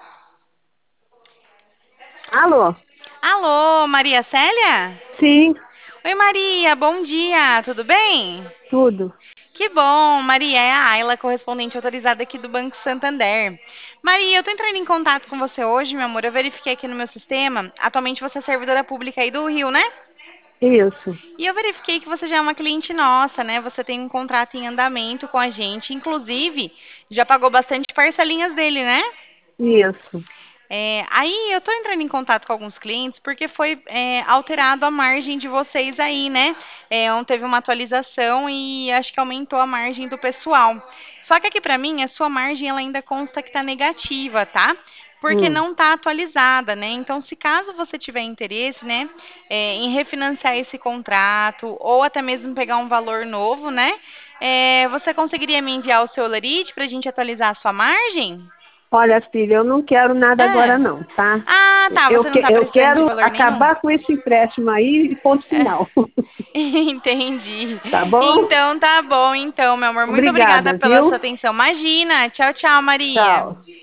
Alô? Alô, Maria Célia? Sim, Oi, Maria, bom dia, tudo bem? tudo. Que bom, Maria, é a Ayla, correspondente autorizada aqui do Banco Santander. Maria, eu tô entrando em contato com você hoje, meu amor. Eu verifiquei aqui no meu sistema. Atualmente você é servidora pública aí do Rio, né? Isso, E eu verifiquei que você já é uma cliente nossa, né? Você tem um contrato em andamento com a gente. Inclusive, já pagou bastante parcelinhas dele, né? isso. Aí eu tô entrando em contato com alguns clientes porque foi alterado a margem de vocês aí, né? Teve uma atualização e acho que aumentou a margem do pessoal. Só que aqui pra mim, a sua margem ela ainda consta que tá negativa, tá? Porque Hum. não tá atualizada, né? Então, se caso você tiver interesse, né, em refinanciar esse contrato ou até mesmo pegar um valor novo, né? Você conseguiria me enviar o seu lerite para a gente atualizar a sua margem? Olha, filha, eu não quero nada agora É. não, tá? Ah, tá. Eu, Você não que- tá eu precisando de quero valor nenhum? acabar com esse empréstimo aí e ponto final. Entendi. Tá bom? Então tá bom, então, meu amor. Muito obrigada Obrigada, pela sua viu? atenção. Imagina. Tchau, tchau, Maria. Tchau.